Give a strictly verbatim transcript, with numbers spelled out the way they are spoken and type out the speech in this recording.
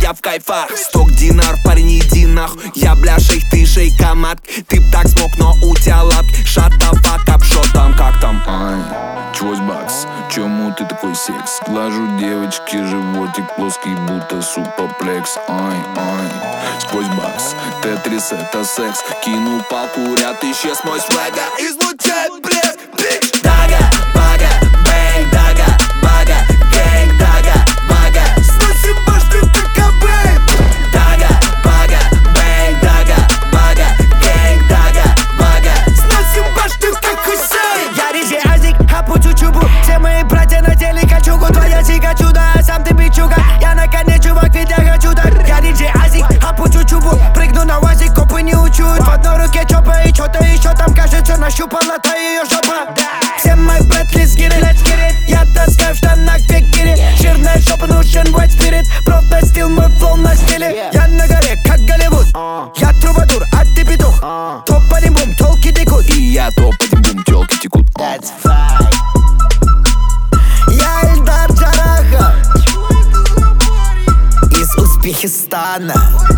я в кайфах. Сток динар, парень, иди нахуй. Я бля шейх, ты шейка матки. Ты б так смог, но у тебя лапки. Shut the fuck up, шо там, как там? Ай, чувось бакс, чему ты такой секс? Глажу девочки животик плоский, будто супоплекс. Ай, ай, сквозь бакс, тетрис это секс. Кинул палку, ряд, исчез мой свега. Излучает блеск, бич. Дага, бага, бэнг, дага, бага, гэнг, дага, бага. Сносим башню, как Кобейн. Дага, бага, бэнг, дага, бага, гэнг, дага, бага. Сносим башню, как Хусейн. Я диджей Азик, хапу чучубу. Все мои братья надели качугу. Твоя сига чудо, а сам ты бичуга. Я на коне, чувак, ведь я хочу так. Я диджей Азик, хапу чучубу. Прыгну на вазик, копы не учут. В одной руке чопа и что-то еще там, кажется, нащупала та ее жопа. Все мои братли let's get it. Я таскаю в штанах фигири. Жирная жопа, нужен white spirit. Просто стил, мой флоу на стиле. Я на горе, как Голливуд. Я трубадур, а ты петух. Топ-один-бум, толки текут. И я топ-один-бум, тёлки текут. That's fine. Я Эльдар Джарахов из Узбекистана.